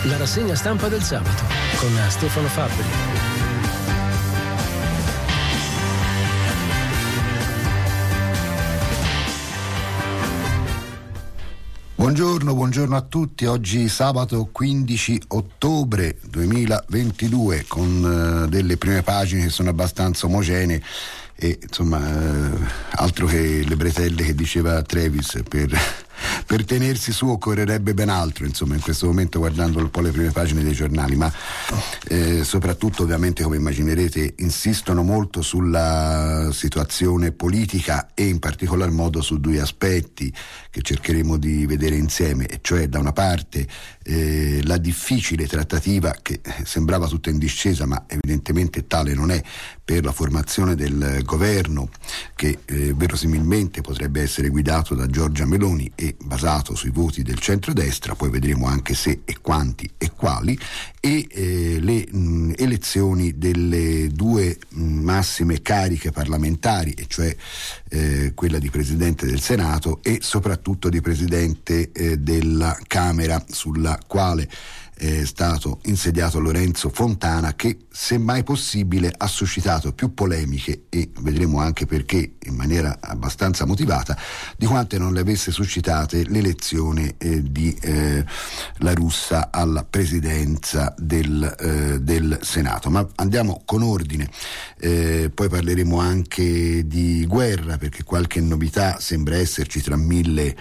La rassegna stampa del sabato con Stefano Fabbri. Buongiorno a tutti. Oggi sabato 15 ottobre 2022 con delle prime pagine che sono abbastanza omogenee e insomma altro che le bretelle che diceva Travis, per tenersi su occorrerebbe ben altro, insomma, in questo momento, guardando un po' le prime pagine dei giornali, ma soprattutto ovviamente, come immaginerete, insistono molto sulla situazione politica e in particolar modo su due aspetti che cercheremo di vedere insieme, e cioè da una parte la difficile trattativa che sembrava tutta in discesa, ma evidentemente tale non è, per la formazione del governo che verosimilmente potrebbe essere guidato da Giorgia Meloni e basato sui voti del centrodestra, poi vedremo anche se e quanti e quali, e le elezioni delle due massime cariche parlamentari, e cioè quella di Presidente del Senato e soprattutto di Presidente della Camera, sulla quale è stato insediato Lorenzo Fontana, che semmai possibile ha suscitato più polemiche, e vedremo anche perché, in maniera abbastanza motivata, di quante non le avesse suscitate l'elezione di La Russa alla presidenza del Senato. Ma andiamo con ordine, poi parleremo anche di guerra, perché qualche novità sembra esserci tra mille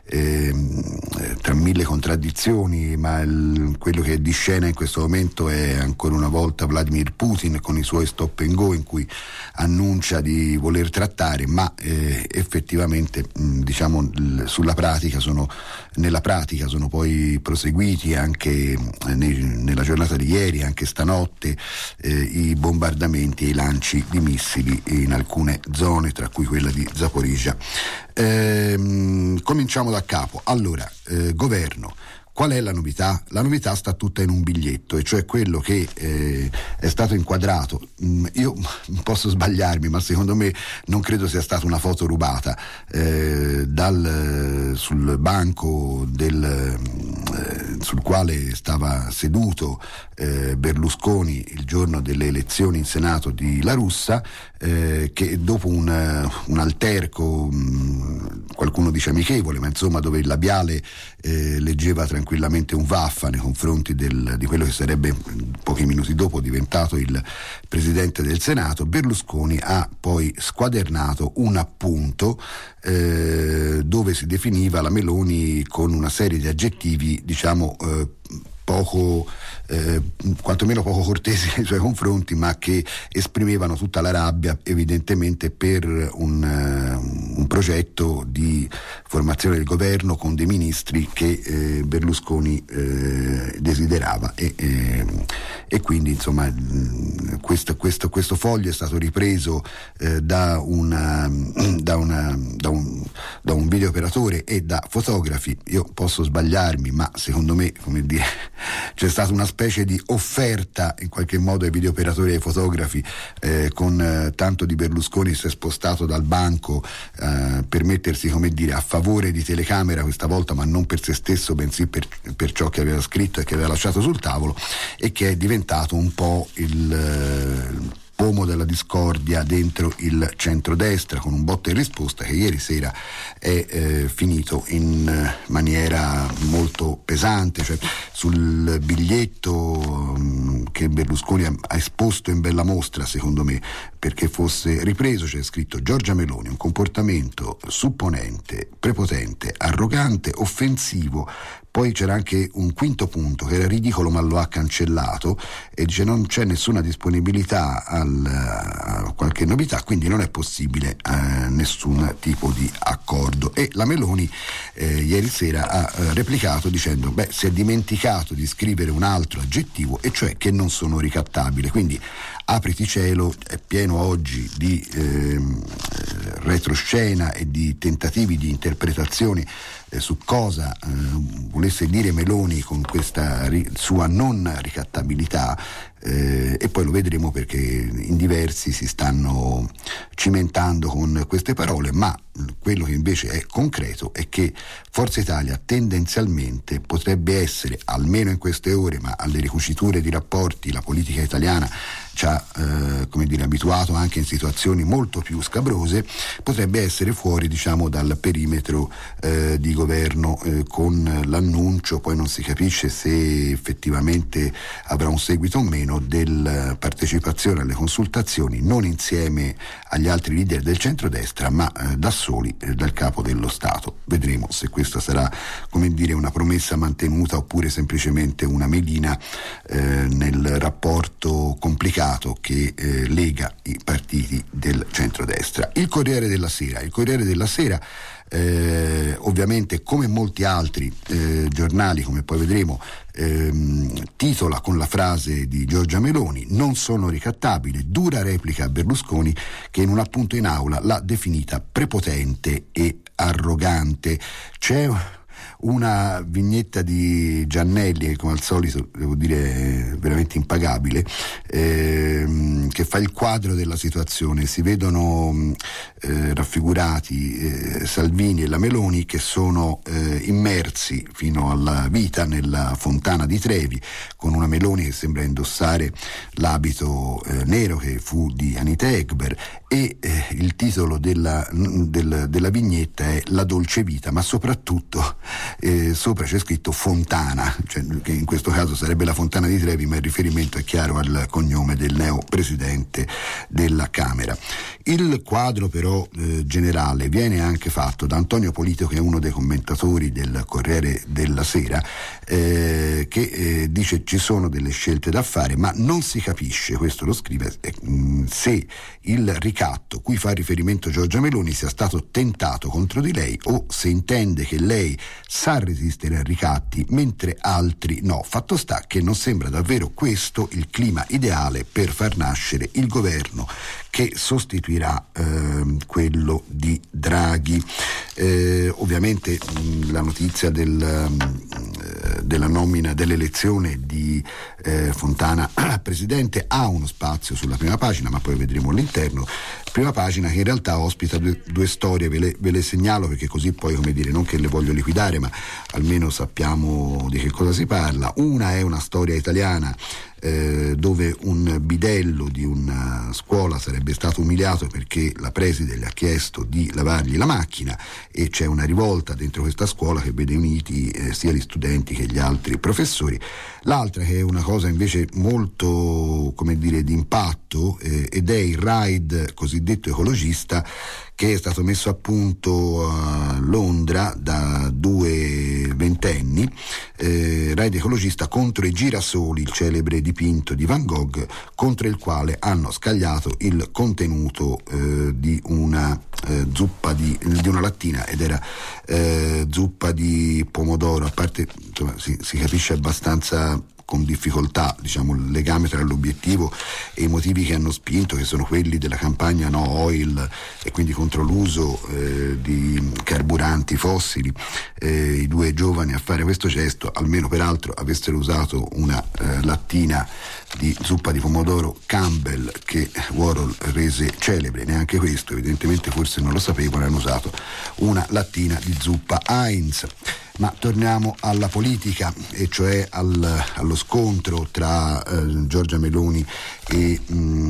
contraddizioni, ma quello che è di scena in questo momento è ancora una volta Vladimir Putin con i suoi stop and go, in cui annuncia di voler trattare, ma effettivamente diciamo nella pratica sono poi proseguiti anche nella giornata di ieri, anche stanotte, i bombardamenti e i lanci di missili in alcune zone, tra cui quella di Zaporizhzhia. Cominciamo da capo. Allora, governo. Qual è la novità? La novità sta tutta in un biglietto, e cioè quello che è stato inquadrato. Io posso sbagliarmi, ma secondo me non credo sia stata una foto rubata sul banco sul quale stava seduto Berlusconi il giorno delle elezioni in Senato di La Russa, che dopo un alterco, qualcuno dice amichevole, ma insomma dove il labiale leggeva tranquillamente un vaffa nei confronti di quello che sarebbe pochi minuti dopo diventato il Presidente del Senato, Berlusconi ha poi squadernato un appunto dove si definiva la Meloni con una serie di aggettivi, diciamo, quantomeno poco cortesi nei suoi confronti, ma che esprimevano tutta la rabbia evidentemente per un progetto di formazione del governo con dei ministri che Berlusconi desiderava, e quindi insomma questo foglio è stato ripreso da un videooperatore e da fotografi. Io posso sbagliarmi, ma secondo me, come dire, c'è stata una specie di offerta in qualche modo ai videooperatori e ai fotografi, con tanto di Berlusconi si è spostato dal banco per mettersi, come dire, a favore di telecamera questa volta, ma non per se stesso, bensì per ciò che aveva scritto e che aveva lasciato sul tavolo, e che è diventato un po' il pomo della discordia dentro il centrodestra, con un botta e risposta che ieri sera è finito in maniera molto pesante. Cioè, sul biglietto che Berlusconi ha esposto in bella mostra, secondo me, perché fosse ripreso, c'è scritto: Giorgia Meloni, un comportamento supponente, prepotente, arrogante, offensivo. Poi c'era anche un quinto punto che era ridicolo, ma lo ha cancellato, e dice: non c'è nessuna disponibilità a qualche novità, quindi non è possibile nessun tipo di accordo. E la Meloni ieri sera ha replicato dicendo: si è dimenticato di scrivere un altro aggettivo, e cioè che non sono ricattabile. Quindi apriti cielo, è pieno oggi di retroscena e di tentativi di interpretazioni su cosa volesse dire Meloni con questa sua non ricattabilità, e poi lo vedremo perché in diversi si stanno cimentando con queste parole, ma quello che invece è concreto è che Forza Italia tendenzialmente potrebbe essere, almeno in queste ore, ma alle ricuciture di rapporti la politica italiana ci ha abituato anche in situazioni molto più scabrose, potrebbe essere fuori dal perimetro di governo, con l'annuncio, poi non si capisce se effettivamente avrà un seguito o meno, della partecipazione alle consultazioni non insieme agli altri leader del centrodestra ma da soli dal capo dello Stato. Vedremo se questa sarà una promessa mantenuta oppure semplicemente una melina nel rapporto complicato che lega i partiti del centrodestra. Il Corriere della Sera ovviamente, come molti altri giornali, come poi vedremo, titola con la frase di Giorgia Meloni: non sono ricattabile, dura replica a Berlusconi, che in un appunto in aula l'ha definita prepotente e arrogante. C'è una vignetta di Giannelli che, come al solito, devo dire veramente impagabile, che fa il quadro della situazione. Si vedono raffigurati Salvini e la Meloni che sono immersi fino alla vita nella fontana di Trevi, con una Meloni che sembra indossare l'abito nero che fu di Anita Ekberg, e il titolo della vignetta è La dolce vita, ma soprattutto sopra c'è scritto Fontana, cioè, che in questo caso sarebbe la fontana di Trevi, ma il riferimento è chiaro al cognome del neo presidente della Camera. Il quadro però generale viene anche fatto da Antonio Polito, che è uno dei commentatori del Corriere della Sera, che dice: ci sono delle scelte da fare, ma non si capisce, questo lo scrive, se il ricatto cui fa riferimento Giorgia Meloni sia stato tentato contro di lei o se intende che lei sa resistere a ricatti mentre altri no. Fatto sta che non sembra davvero questo il clima ideale per far nascere il governo che sostituirà quello di Draghi. Ovviamente la notizia della nomina, dell'elezione di Fontana a presidente ha uno spazio sulla prima pagina, ma poi vedremo all'interno. Prima pagina che in realtà ospita due storie, ve le segnalo perché così poi, non che le voglio liquidare, ma almeno sappiamo di che cosa si parla. Una è una storia italiana dove un bidello di una scuola sarebbe stato umiliato perché la preside gli ha chiesto di lavargli la macchina, e c'è una rivolta dentro questa scuola che vede uniti sia gli studenti che gli altri professori. L'altra, che è una cosa invece molto di impatto, ed è il raid cosiddetto ecologista che è stato messo a punto a Londra da due ventenni, raid ecologista contro i girasoli, il celebre dipinto di Van Gogh, contro il quale hanno scagliato il contenuto di una zuppa di una lattina, ed era zuppa di pomodoro. A parte, si capisce abbastanza con difficoltà il legame tra l'obiettivo e i motivi che hanno spinto, che sono quelli della campagna No Oil e quindi contro l'uso di carburanti fossili. I due giovani a fare questo gesto, almeno peraltro, avessero usato una lattina di zuppa di pomodoro Campbell che Warhol rese celebre. Neanche questo, evidentemente, forse non lo sapevano, hanno usato una lattina di zuppa Heinz. Ma torniamo alla politica, e cioè allo scontro tra Giorgia Meloni e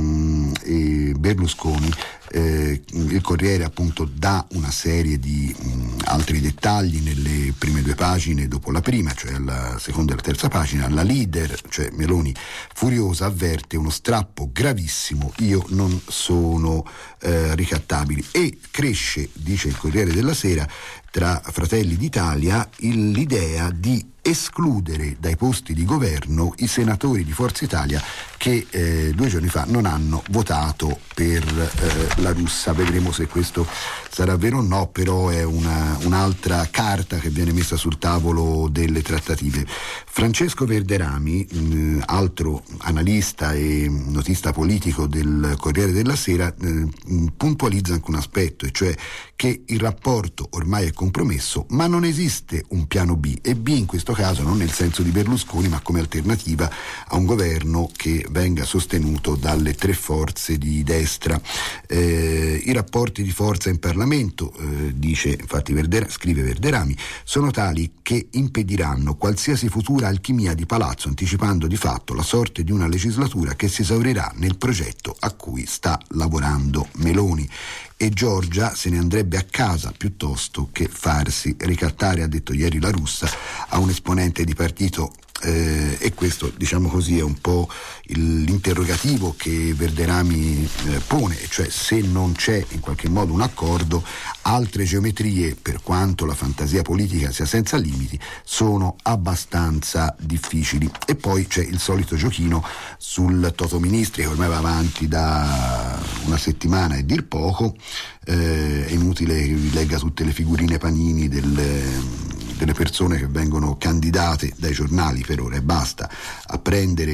Berlusconi. Il Corriere appunto dà una serie di altri dettagli nelle prime due pagine dopo la prima, cioè alla seconda e alla terza pagina. La leader, cioè Meloni, furiosa, avverte uno strappo gravissimo: io non sono ricattabili. E cresce, dice il Corriere della Sera, tra Fratelli d'Italia l'idea di escludere dai posti di governo i senatori di Forza Italia che 2 giorni fa non hanno votato per la Russa. Vedremo se questo sarà vero o no, però è un'altra carta che viene messa sul tavolo delle trattative. Francesco Verderami, altro analista e notista politico del Corriere della Sera, puntualizza anche un aspetto, e cioè che il rapporto ormai è compromesso, ma non esiste un piano B, e B in questo caso non nel senso di Berlusconi, ma come alternativa a un governo che venga sostenuto dalle tre forze di destra. I rapporti di forza in Parlamento, dice infatti scrive Verderami, sono tali che impediranno qualsiasi futura alchimia di palazzo, anticipando di fatto la sorte di una legislatura che si esaurirà nel progetto a cui sta lavorando Meloni. E Giorgia se ne andrebbe a casa piuttosto che farsi ricattare, ha detto ieri La Russa a un esponente di partito. E questo, diciamo così, è un po' l'interrogativo che Verderami pone, cioè se non c'è in qualche modo un accordo, altre geometrie, per quanto la fantasia politica sia senza limiti, sono abbastanza difficili. E poi c'è il solito giochino sul Totoministri che ormai va avanti da una settimana e dir poco. È inutile che vi legga tutte le figurine panini delle persone che vengono candidate dai giornali per ora e basta a prendere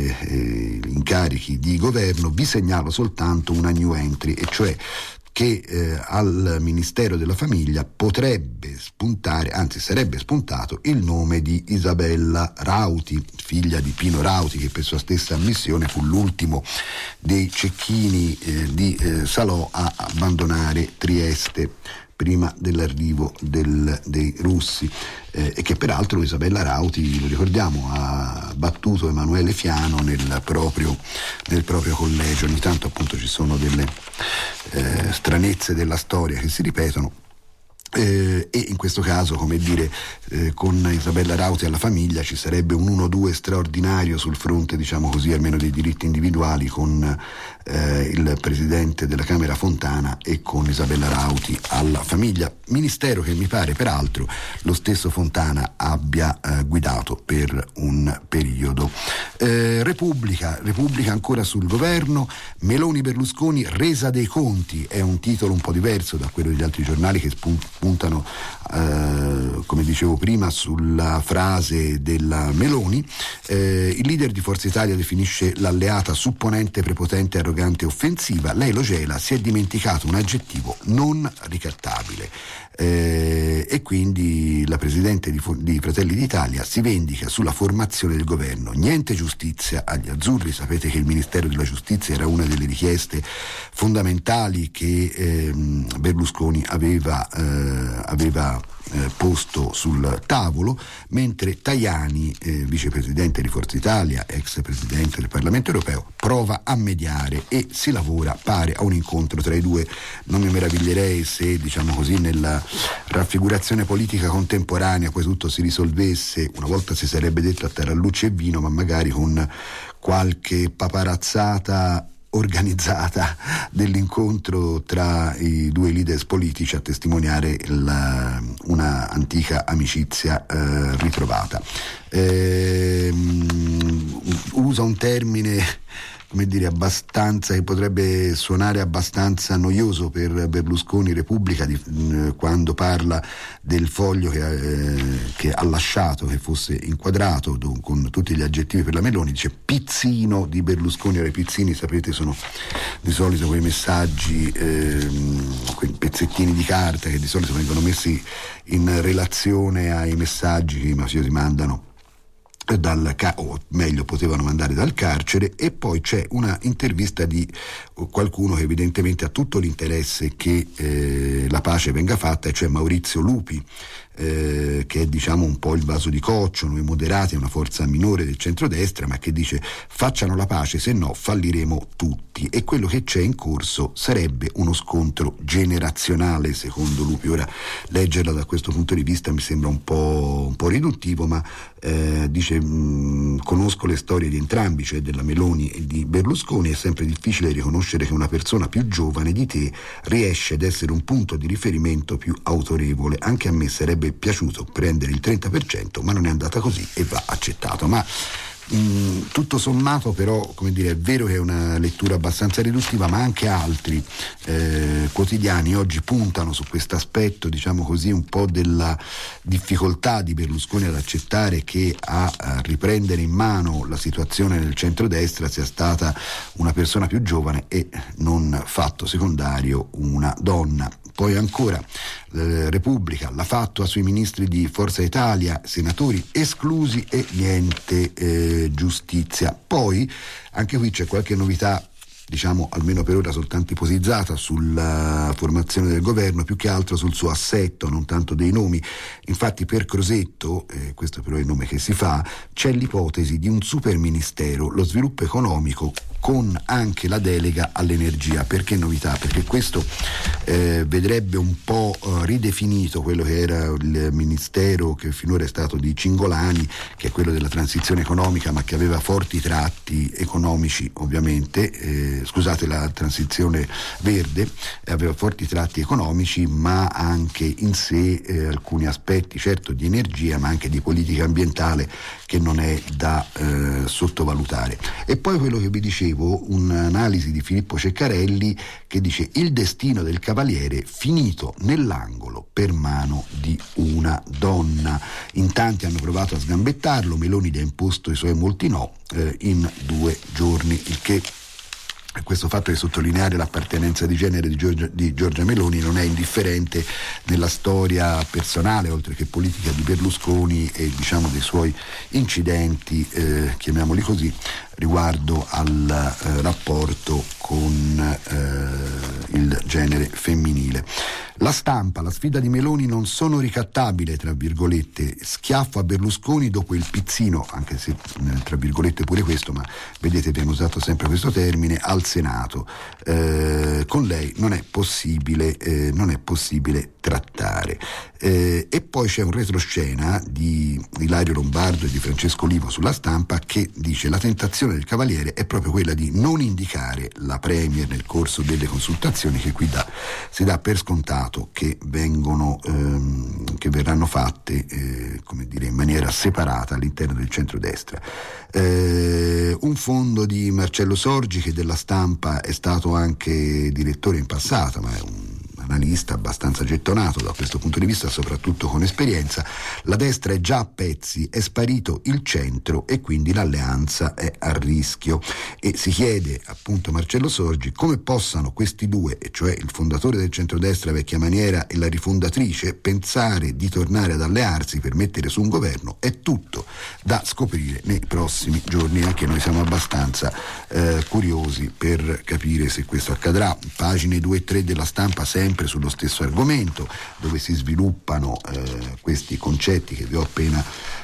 incarichi di governo. Vi segnalo soltanto una new entry, e cioè che al Ministero della Famiglia potrebbe spuntare, anzi sarebbe spuntato, il nome di Isabella Rauti, figlia di Pino Rauti, che per sua stessa ammissione fu l'ultimo dei cecchini di Salò a abbandonare Trieste prima dell'arrivo dei russi, e che peraltro Isabella Rauti, lo ricordiamo, ha battuto Emanuele Fiano nel proprio collegio. Ogni tanto appunto ci sono delle stranezze della storia che si ripetono. E in questo caso, come dire, con Isabella Rauti alla Famiglia ci sarebbe un 1-2 straordinario sul fronte, diciamo così, almeno dei diritti individuali, con il presidente della Camera Fontana e con Isabella Rauti alla Famiglia, ministero che mi pare peraltro lo stesso Fontana abbia guidato per un periodo. Repubblica ancora sul governo, Meloni Berlusconi, resa dei conti, è un titolo un po' diverso da quello degli altri giornali che puntano, come dicevo prima, sulla frase della Meloni. Il leader di Forza Italia definisce l'alleata supponente, prepotente, arrogante e offensiva. Lei lo gela, si è dimenticato un aggettivo: non ricattabile. E quindi la presidente di Fratelli d'Italia si vendica sulla formazione del governo. Niente giustizia agli azzurri. Sapete che il Ministero della Giustizia era una delle richieste fondamentali che Berlusconi aveva posto sul tavolo, mentre Tajani, vicepresidente di Forza Italia, ex presidente del Parlamento Europeo, prova a mediare e si lavora, pare, a un incontro tra i due. Non mi meraviglierei se, diciamo così, nella raffigurazione politica contemporanea poi tutto si risolvesse, una volta si sarebbe detto a terra luce e vino, ma magari con qualche paparazzata organizzata dell'incontro tra i due leaders politici a testimoniare una antica amicizia ritrovata. Usa un termine, come dire, abbastanza, che potrebbe suonare abbastanza noioso per Berlusconi, Repubblica, quando parla del foglio che ha lasciato, che fosse inquadrato con tutti gli aggettivi per la Meloni, dice pizzino di Berlusconi. I pizzini, sapete, sono di solito quei messaggi, quei pezzettini di carta che di solito vengono messi in relazione ai messaggi che i mafiosi mandano o meglio potevano mandare dal carcere. E poi c'è una intervista di qualcuno che evidentemente ha tutto l'interesse che la pace venga fatta, e cioè Maurizio Lupi, che è, diciamo, un po' il vaso di coccio. Noi moderati è una forza minore del centrodestra, ma che dice facciano la pace, se no falliremo tutti. E quello che c'è in corso sarebbe uno scontro generazionale, secondo Lupi. Ora, leggerla da questo punto di vista mi sembra un po' riduttivo, ma dice conosco le storie di entrambi, cioè della Meloni e di Berlusconi. È sempre difficile riconoscere che una persona più giovane di te riesce ad essere un punto di riferimento più autorevole. Anche a me sarebbe piaciuto prendere il 30%, ma non è andata così e va accettato. Ma tutto sommato, però, come dire, è vero che è una lettura abbastanza riduttiva, ma anche altri quotidiani oggi puntano su questo aspetto, diciamo così, un po' della difficoltà di Berlusconi ad accettare che a riprendere in mano la situazione nel centrodestra sia stata una persona più giovane e, non fatto secondario, una donna. Poi ancora Repubblica, la fatua sui ministri di Forza Italia, senatori esclusi e niente giustizia. Poi anche qui c'è qualche novità, diciamo almeno per ora soltanto ipotizzata, sulla formazione del governo, più che altro sul suo assetto, non tanto dei nomi. Infatti per Crosetto, questo però è il nome che si fa, c'è l'ipotesi di un super ministero, lo sviluppo economico, con anche la delega all'energia. Perché novità? Perché questo vedrebbe un po' ridefinito quello che era il ministero che finora è stato di Cingolani, che è quello della transizione economica, ma che aveva forti tratti economici ovviamente, la transizione verde, aveva forti tratti economici, ma anche in sé alcuni aspetti certo di energia, ma anche di politica ambientale, che non è da sottovalutare. E poi quello che vi dicevo, un'analisi di Filippo Ceccarelli che dice: il destino del Cavaliere finito nell'angolo per mano di una donna. In tanti hanno provato a sgambettarlo, Meloni gli ha imposto i suoi molti no in 2 giorni, il che, questo fatto di sottolineare l'appartenenza di genere di Giorgia Meloni non è indifferente nella storia personale, oltre che politica, di Berlusconi e diciamo dei suoi incidenti, chiamiamoli così, riguardo al rapporto con il genere femminile. La Stampa, la sfida di Meloni non sono ricattabile, tra virgolette, schiaffo a Berlusconi dopo il pizzino, anche se tra virgolette pure questo, ma vedete abbiamo usato sempre questo termine, al Senato. Con lei non è possibile trattare. E poi c'è un retroscena di Ilario Lombardo e di Francesco Livo sulla Stampa che dice: la tentazione del Cavaliere è proprio quella di non indicare la Premier nel corso delle consultazioni, che qui si dà per scontato che verranno fatte in maniera separata all'interno del centrodestra. Un fondo di Marcello Sorgi, che della Stampa è stato anche direttore in passato, ma è un analista abbastanza gettonato da questo punto di vista, soprattutto con esperienza. La destra è già a pezzi, è sparito il centro e quindi l'alleanza è a rischio, e si chiede appunto Marcello Sorgi come possano questi due, e cioè il fondatore del centrodestra vecchia maniera e la rifondatrice, pensare di tornare ad allearsi per mettere su un governo. È tutto da scoprire nei prossimi giorni, anche noi siamo abbastanza curiosi per capire se questo accadrà. Pagine 2 e 3 della Stampa sempre sullo stesso argomento, dove si sviluppano questi concetti che vi ho appena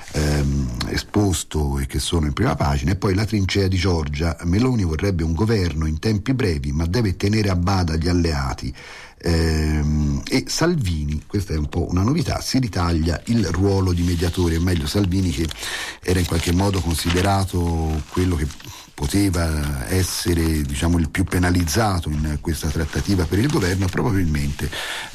esposto e che sono in prima pagina. E poi la trincea di Giorgia: Meloni vorrebbe un governo in tempi brevi, ma deve tenere a bada gli alleati. E Salvini, questa è un po' una novità, si ritaglia il ruolo di mediatore, o meglio Salvini, che era in qualche modo considerato quello che poteva essere il più penalizzato in questa trattativa per il governo, probabilmente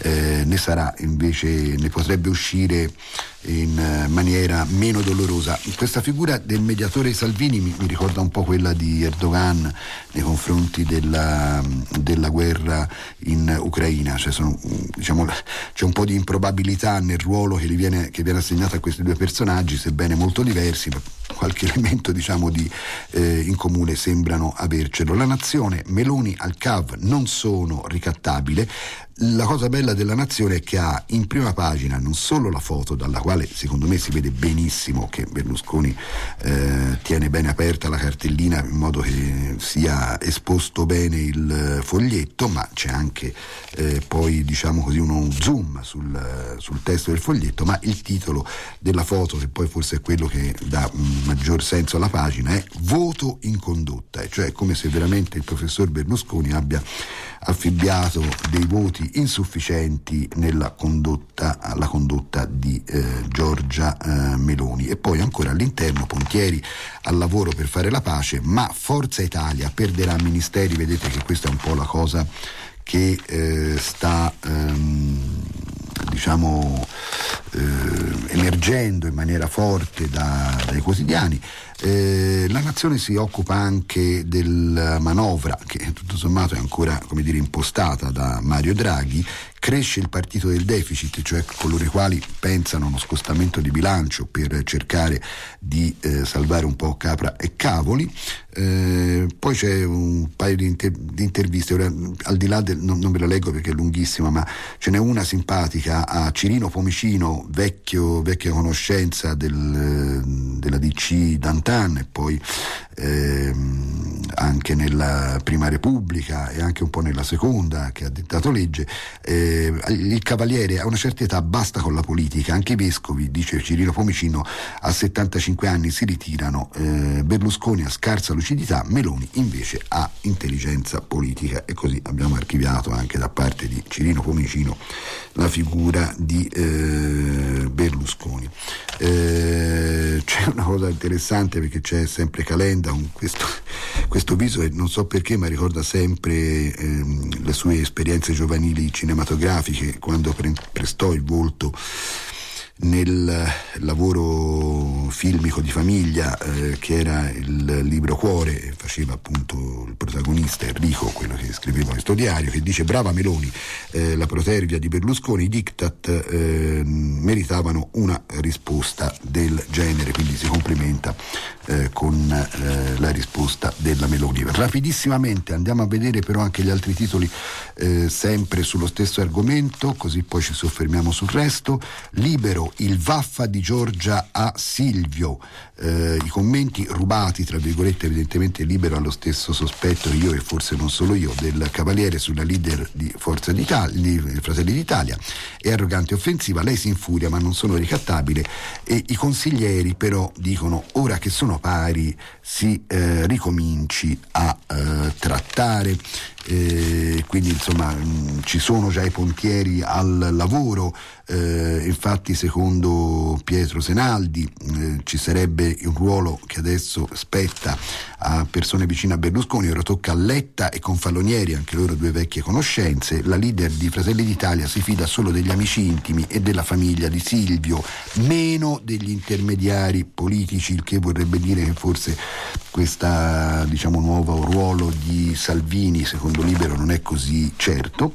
ne potrebbe uscire in maniera meno dolorosa. Questa figura del mediatore Salvini mi ricorda un po' quella di Erdogan nei confronti della guerra in Ucraina, c'è un po' di improbabilità nel ruolo che viene assegnato a questi due personaggi, sebbene molto diversi, ma qualche elemento in comune sembrano avercelo. La Nazione: Meloni al CAV non sono ricattabile. La cosa bella della Nazione è che ha in prima pagina non solo la foto, dalla quale secondo me si vede benissimo che Berlusconi tiene bene aperta la cartellina in modo che sia esposto bene il foglietto, ma c'è anche poi uno zoom sul testo del foglietto, ma il titolo della foto, che poi forse è quello che dà maggior senso alla pagina, è "Voto in condotta", e cioè come se veramente il professor Berlusconi abbia affibbiato dei voti insufficienti alla condotta di Giorgia Meloni. E poi ancora all'interno: Pontieri al lavoro per fare la pace, ma Forza Italia perderà ministeri. Vedete che questa è un po' la cosa che sta emergendo in maniera forte dai quotidiani. La Nazione si occupa anche della manovra che tutto sommato è ancora, come dire, impostata da Mario Draghi. Cresce il partito del deficit, cioè coloro i quali pensano a uno scostamento di bilancio per cercare di salvare un po' capra e cavoli. Poi c'è un paio di interviste, ora, al di là non ve la leggo perché è lunghissima, ma ce n'è una simpatica a Cirino Pomicino, vecchia conoscenza della DC Dantan, e poi anche nella Prima Repubblica e anche un po' nella Seconda, che ha dettato legge. Il Cavaliere a una certa età basta con la politica, anche i vescovi, dice Cirino Pomicino, a 75 anni si ritirano. Berlusconi ha scarsa lucidità, Meloni invece ha intelligenza politica, e così abbiamo archiviato anche da parte di Cirino Pomicino la figura di Berlusconi. C'è una cosa interessante, perché c'è sempre Calenda con questo viso, e non so perché ma ricorda sempre le sue esperienze giovanili cinematografiche, quando prestò il volto nel lavoro filmico di famiglia che era il Libro Cuore. Faceva appunto il protagonista Enrico, quello che scriveva questo diario, che dice: brava Meloni, la protervia di Berlusconi, i diktat meritavano una risposta del genere, quindi si complimenta con la risposta della Meloni. Rapidissimamente andiamo a vedere però anche gli altri titoli sempre sullo stesso argomento, così poi ci soffermiamo sul resto. Libero, il vaffa di Giorgia a Silvio, i commenti rubati tra virgolette, evidentemente Libero allo stesso sospetto, io e forse non solo io, del Cavaliere sulla leader di Forza d'Italia, di Fratelli d'Italia. È arrogante e offensiva, lei si infuria ma non sono ricattabile, e i consiglieri però dicono: ora che sono pari si ricominci a trattare. Quindi insomma ci sono già i pontieri al lavoro. Infatti secondo Pietro Senaldi ci sarebbe un ruolo che adesso spetta a persone vicine a Berlusconi, ora tocca a Letta e Confalonieri, anche loro due vecchie conoscenze. La leader di Fratelli d'Italia si fida solo degli amici intimi e della famiglia di Silvio, meno degli intermediari politici, il che vorrebbe dire che forse questa, diciamo, nuovo ruolo di Salvini secondo Libero non è così certo.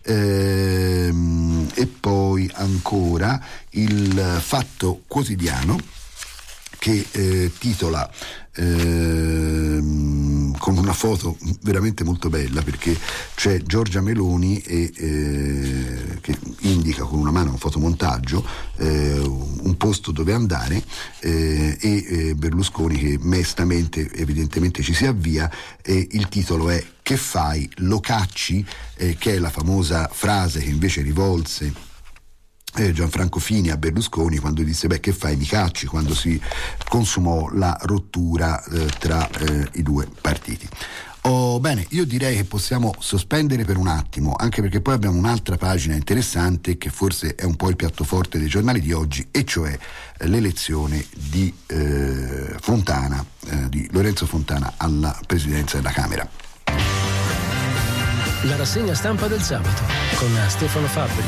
E poi ancora il Fatto Quotidiano, che titola con una foto veramente molto bella, perché c'è Giorgia Meloni che indica con una mano un fotomontaggio un posto dove andare, e Berlusconi che mestamente evidentemente ci si avvia, e il titolo è: che fai, lo cacci? Che è la famosa frase che invece rivolse Gianfranco Fini a Berlusconi quando disse: beh, che fai, mi cacci, quando si consumò la rottura tra i due partiti. Bene, io direi che possiamo sospendere per un attimo, anche perché poi abbiamo un'altra pagina interessante che forse è un po' il piatto forte dei giornali di oggi, e cioè l'elezione di Fontana, di Lorenzo Fontana alla presidenza della Camera. La rassegna stampa del sabato con Stefano Fabbri.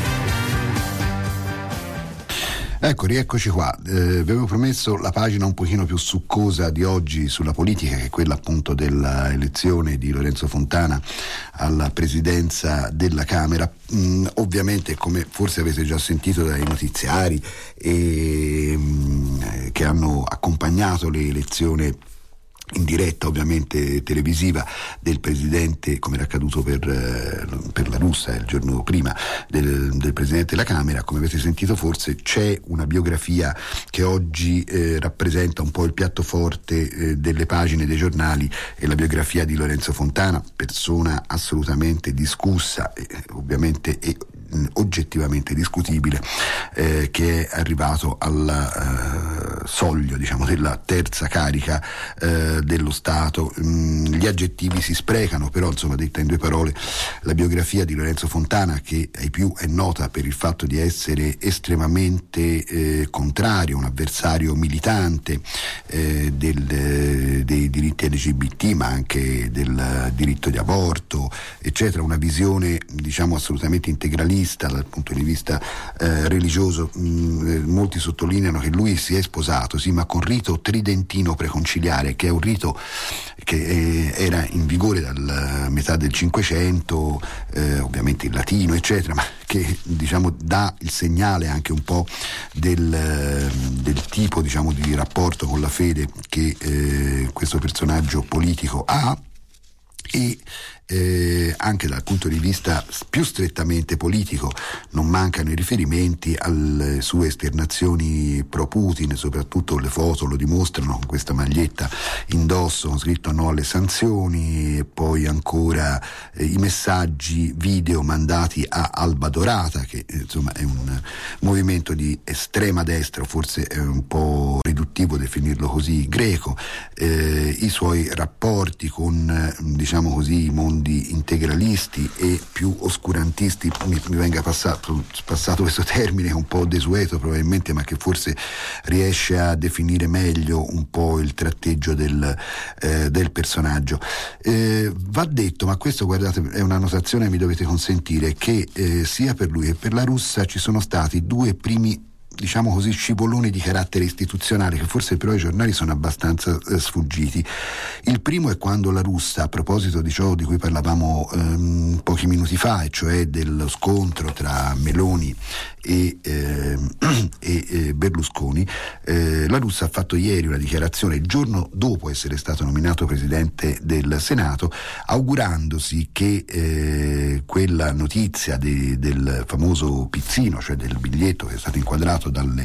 Ecco, rieccoci qua. Vi avevo promesso la pagina un pochino più succosa di oggi sulla politica, che è quella appunto dell'elezione di Lorenzo Fontana alla presidenza della Camera. Ovviamente, come forse avete già sentito dai notiziari che hanno accompagnato l'elezione in diretta ovviamente televisiva del presidente, come era accaduto per la Russa il giorno prima del presidente della Camera, come avete sentito forse c'è una biografia che oggi rappresenta un po' il piatto forte delle pagine dei giornali, e la biografia di Lorenzo Fontana, persona assolutamente discussa e ovviamente oggettivamente discutibile, che è arrivato al soglio, diciamo, della terza carica dello Stato. Gli aggettivi si sprecano, però insomma, detta in due parole, la biografia di Lorenzo Fontana, che ai più è nota per il fatto di essere estremamente contrario, un avversario militante dei diritti LGBT, ma anche del diritto di aborto, eccetera, una visione diciamo assolutamente integralista dal punto di vista religioso. Molti sottolineano che lui si è sposato, sì, ma con rito tridentino preconciliare, che è un rito che era in vigore dal metà del Cinquecento, ovviamente in latino, eccetera, ma che diciamo dà il segnale anche un po' del tipo diciamo di rapporto con la fede che questo personaggio politico ha. E anche dal punto di vista più strettamente politico non mancano i riferimenti alle sue esternazioni pro Putin, soprattutto le foto lo dimostrano, con questa maglietta indosso con scritto no alle sanzioni, e poi ancora i messaggi video mandati a Alba Dorata, che insomma è un movimento di estrema destra, forse è un po' riduttivo definirlo così, greco, i suoi rapporti con diciamo così i mondi integralisti e più oscurantisti, mi venga passato questo termine un po' desueto probabilmente, ma che forse riesce a definire meglio un po' il tratteggio del personaggio. Va detto, ma questo guardate è una notazione, mi dovete consentire, che sia per lui che per la Russa ci sono stati due primi diciamo così scivoloni di carattere istituzionale che forse però i giornali sono abbastanza sfuggiti. Il primo è quando la Russa, a proposito di ciò di cui parlavamo pochi minuti fa, e cioè dello scontro tra Meloni e Berlusconi, la Russa ha fatto ieri una dichiarazione il giorno dopo essere stato nominato presidente del Senato, augurandosi che quella notizia del famoso pizzino, cioè del biglietto che è stato inquadrato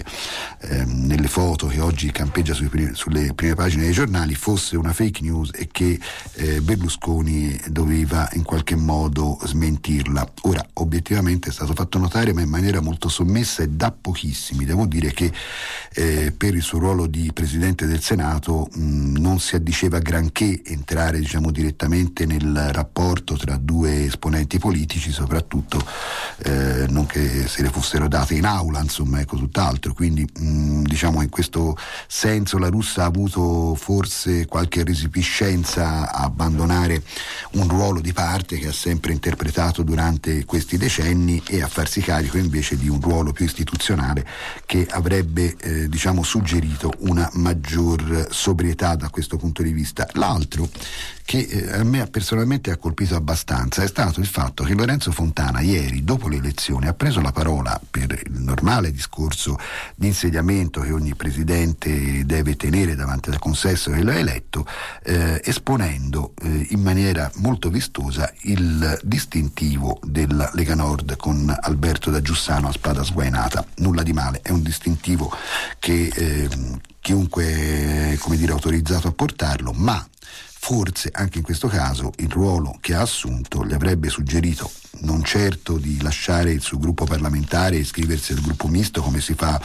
nelle foto che oggi campeggia sulle prime pagine dei giornali, fosse una fake news e che Berlusconi doveva in qualche modo smentirla. Ora, obiettivamente è stato fatto notare, ma in maniera molto sommessa e da pochissimi. Devo dire che per il suo ruolo di presidente del Senato non si addiceva granché entrare diciamo direttamente nel rapporto tra due esponenti politici, soprattutto non che se le fossero date in aula, insomma, ecco, tutt'altro. Quindi diciamo in questo senso la Russa ha avuto forse qualche resipiscenza a abbandonare un ruolo di parte che ha sempre interpretato durante questi decenni e a farsi carico invece di un ruolo più istituzionale che avrebbe diciamo suggerito una maggior sobrietà da questo punto di vista. L'altro che a me personalmente ha colpito abbastanza è stato il fatto che Lorenzo Fontana ieri, dopo le elezioni, ha preso la parola per il normale discorso di insediamento che ogni presidente deve tenere davanti al consesso che lo ha eletto, esponendo in maniera molto vistosa il distintivo della Lega Nord con Alberto da Giussano a spada sguainata. Nulla di male, è un distintivo che chiunque è, come dire, autorizzato a portarlo, ma forse anche in questo caso il ruolo che ha assunto gli avrebbe suggerito non certo di lasciare il suo gruppo parlamentare e iscriversi al gruppo misto come si fa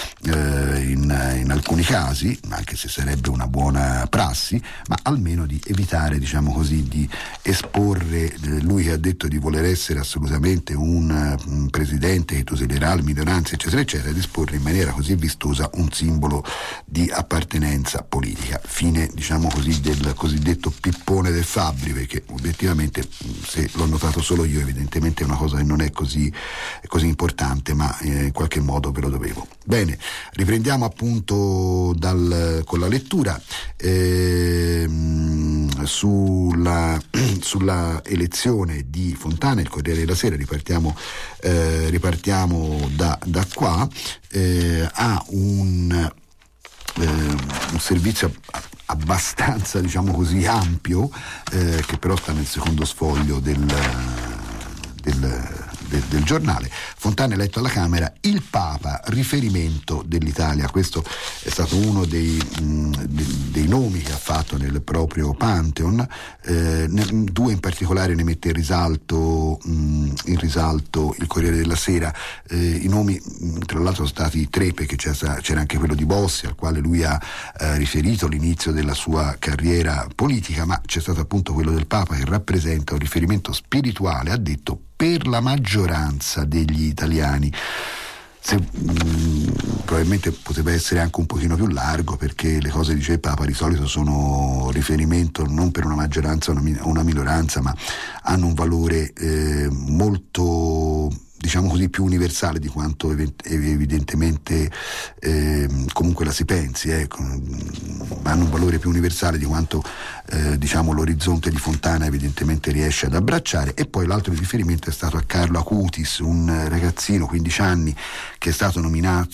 in alcuni casi, anche se sarebbe una buona prassi, ma almeno di evitare, diciamo così, di esporre lui che ha detto di voler essere assolutamente un presidente che tutelerà le minoranze eccetera eccetera, di esporre in maniera così vistosa un simbolo di appartenenza politica. Fine, diciamo così, del cosiddetto pippone del Fabbri, perché obiettivamente, se l'ho notato solo io, evidentemente è una cosa che non è così importante, ma in qualche modo ve lo dovevo. Bene, riprendiamo appunto con la lettura sulla elezione di Fontana. Il Corriere della Sera, ripartiamo da qua, ha un servizio abbastanza, diciamo così, ampio, che però sta nel secondo sfoglio del giornale. Fontana eletto alla Camera, il Papa riferimento dell'Italia. Questo è stato uno dei nomi che ha fatto nel proprio Pantheon. Due in particolare ne mette in risalto il Corriere della Sera. I nomi tra l'altro sono stati tre, perché c'era anche quello di Bossi, al quale lui ha riferito l'inizio della sua carriera politica, ma c'è stato appunto quello del Papa, che rappresenta un riferimento spirituale, ha detto, per la maggioranza degli italiani. probabilmente potrebbe essere anche un pochino più largo, perché le cose dice il Papa di solito sono riferimento non per una maggioranza o una minoranza, ma hanno un valore molto, diciamo così, più universale di quanto evidentemente comunque la si pensi, hanno un valore più universale di quanto diciamo l'orizzonte di Fontana evidentemente riesce ad abbracciare. E poi l'altro riferimento è stato a Carlo Acutis, un ragazzino 15 anni che è stato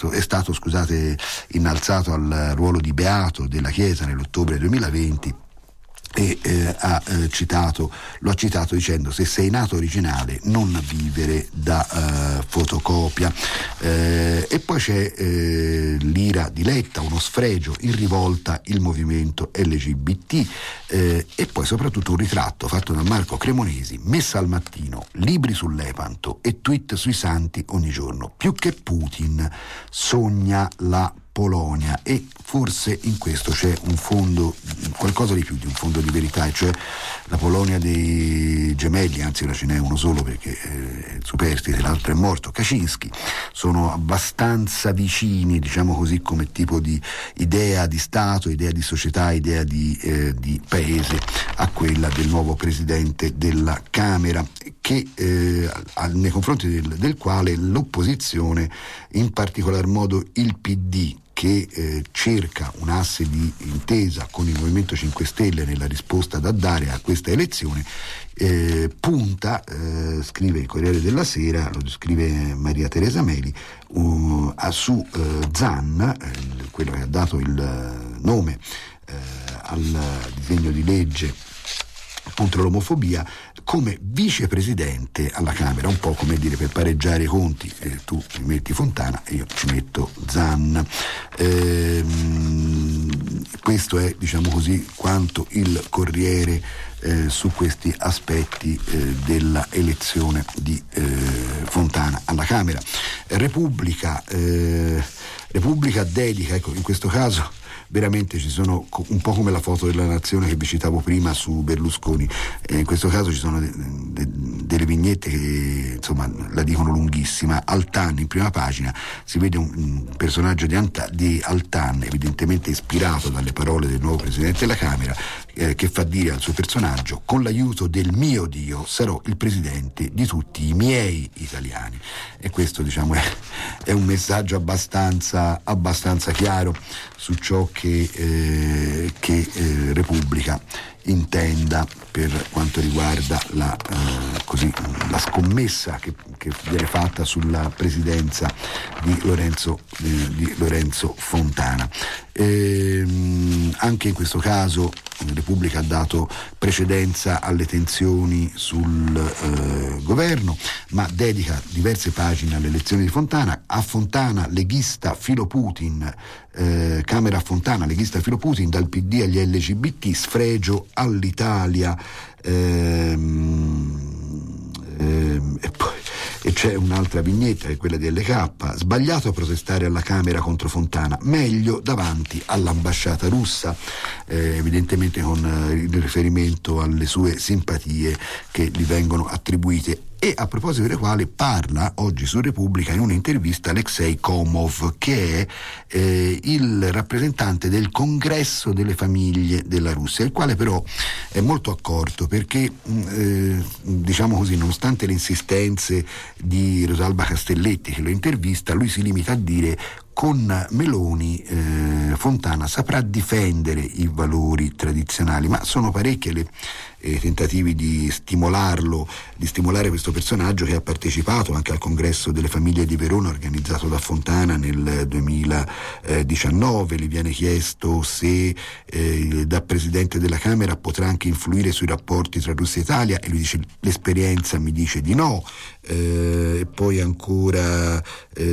innalzato al ruolo di beato della Chiesa nell'ottobre 2020, e lo ha citato dicendo: se sei nato originale non vivere da fotocopia. E poi c'è l'ira di Letta, uno sfregio in rivolta il movimento LGBT, e poi soprattutto un ritratto fatto da Marco Cremonesi, Messa al mattino, libri sull'Epanto e tweet sui santi ogni giorno. Più che Putin sogna la Polonia, e forse in questo c'è un fondo, qualcosa di più di un fondo di verità, e cioè la Polonia dei gemelli, anzi ora ce n'è uno solo perché superstite, l'altro è morto, Kaczynski, sono abbastanza vicini, diciamo così, come tipo di idea di Stato, idea di società, idea di paese, a quella del nuovo presidente della Camera, che nei confronti del quale l'opposizione, in particolar modo il PD, che cerca un asse di intesa con il Movimento 5 Stelle nella risposta da dare a questa elezione, punta, scrive il Corriere della Sera, lo scrive Maria Teresa Meli, su Zan, quello che ha dato il nome al disegno di legge contro l'omofobia, come vicepresidente alla Camera, un po' come dire, per pareggiare i conti, tu ci metti Fontana e io ci metto Zan. Questo è, diciamo così, quanto il Corriere su questi aspetti della elezione di Fontana alla Camera. Repubblica dedica, ecco, in questo caso veramente ci sono, un po' come la foto della Nazione che vi citavo prima su Berlusconi, in questo caso ci sono delle vignette che insomma la dicono lunghissima. Altan in prima pagina, si vede un personaggio di Altan evidentemente ispirato dalle parole del nuovo presidente della Camera, che fa dire al suo personaggio: con l'aiuto del mio Dio sarò il presidente di tutti i miei italiani. E questo, diciamo, è un messaggio abbastanza chiaro su ciò che Repubblica intenda per quanto riguarda la scommessa che viene fatta sulla presidenza di Lorenzo Fontana. Anche in questo caso Repubblica ha dato precedenza alle tensioni sul governo, ma dedica diverse pagine alle elezioni di Fontana. A Fontana, leghista filo Putin, Camera a Fontana, leghista filo Putin, dal PD agli LGBT, sfregio all'Italia, e c'è un'altra vignetta che è quella di LK: sbagliato a protestare alla Camera contro Fontana, meglio davanti all'ambasciata russa, evidentemente con il riferimento alle sue simpatie che gli vengono attribuite. E a proposito delle quali parla oggi su Repubblica in un'intervista Alexei Komov, che è il rappresentante del Congresso delle famiglie della Russia, il quale però è molto accorto, perché diciamo così, nonostante le insistenze di Rosalba Castelletti che lo intervista, lui si limita a dire: con Meloni Fontana saprà difendere i valori tradizionali. Ma sono parecchie le tentativi di stimolare questo personaggio, che ha partecipato anche al Congresso delle famiglie di Verona organizzato da Fontana nel 2019. Gli viene chiesto se da presidente della Camera potrà anche influire sui rapporti tra Russia e Italia, e lui dice: l'esperienza mi dice di no. E poi ancora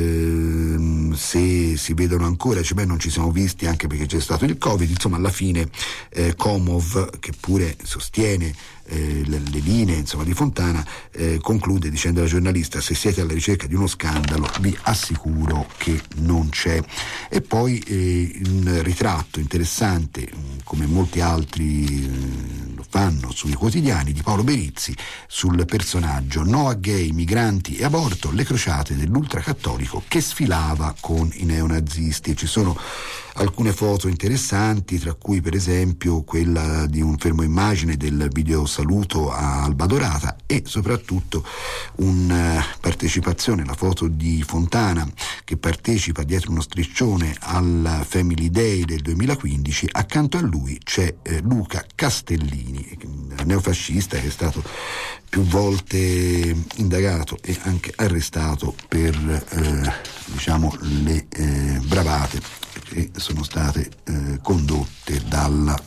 se si vedono ancora, cioè, non ci siamo visti anche perché c'è stato il Covid. Insomma, alla fine Komov, che pure sostiene le linee, insomma, di Fontana, conclude dicendo alla giornalista: se siete alla ricerca di uno scandalo vi assicuro che non c'è. E poi un ritratto interessante, come molti altri, l'ho fanno sui quotidiani di Paolo Berizzi sul personaggio no a gay, migranti e aborto, le crociate dell'ultracattolico che sfilava con i neonazisti. Ci sono alcune foto interessanti, tra cui per esempio quella di un fermo immagine del video saluto a Alba Dorata e soprattutto una partecipazione, la foto di Fontana che partecipa dietro uno striscione al Family Day del 2015. Accanto a lui c'è Luca Castellini, neofascista che è stato più volte indagato e anche arrestato per le bravate che sono state condotte dalla